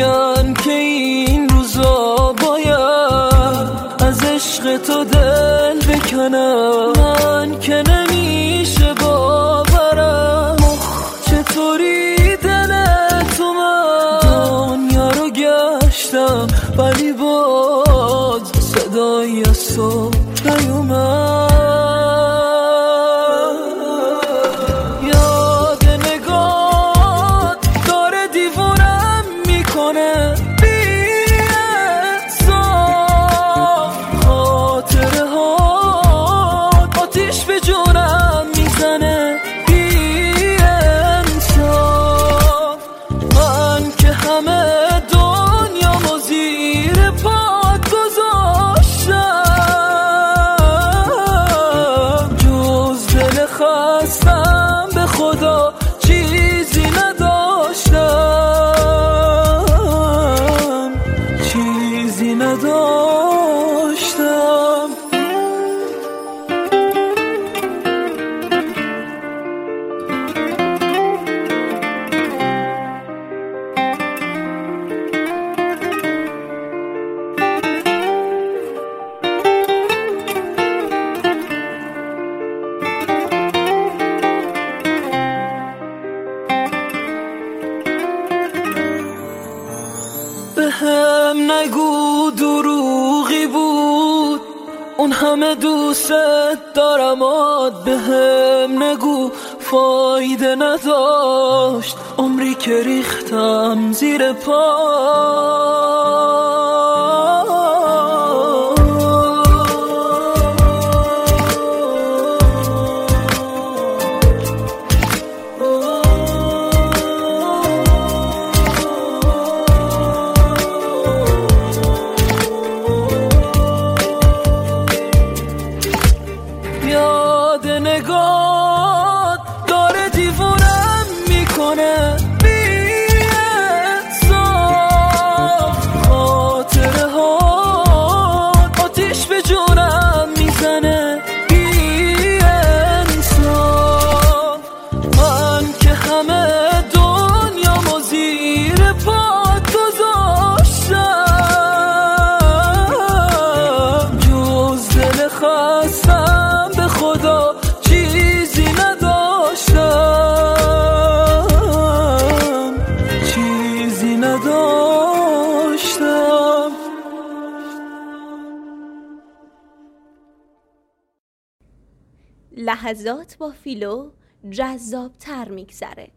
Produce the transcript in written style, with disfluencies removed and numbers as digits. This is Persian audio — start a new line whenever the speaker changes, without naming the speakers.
میگن که این روزا باید از عشق تو دل بکنم، من که نمیشه باورم چطوری دل تو من دنیا رو گشتم ولی باز صدایی از تو نیومد. یاد نگات داره دیوونم میکنه بی‌انصاف، خاطره ها آتیش به جونم میزنه بی‌انصاف. من که همه دنیامو زیر پات گذاشتم، جز دل خستم به خدا چیزی نداشتم، چیزی نداشتم. به هم نگو دروغی بود اون همه دوست دارم، به هم نگو فایده نداشت عمری که ریختم زیر پا. یاد نگات داره دیوونم میکنه بی‌انصاف، خاطره ها آتیش به جونم میزنه بی‌انصاف. من که همه دنیامو زیر پات گذاشتم، جز دل خستم به خدا چیزی نداشتم، چیزی نداشتم.
لحظات با فیلو جذاب‌تر میگذره.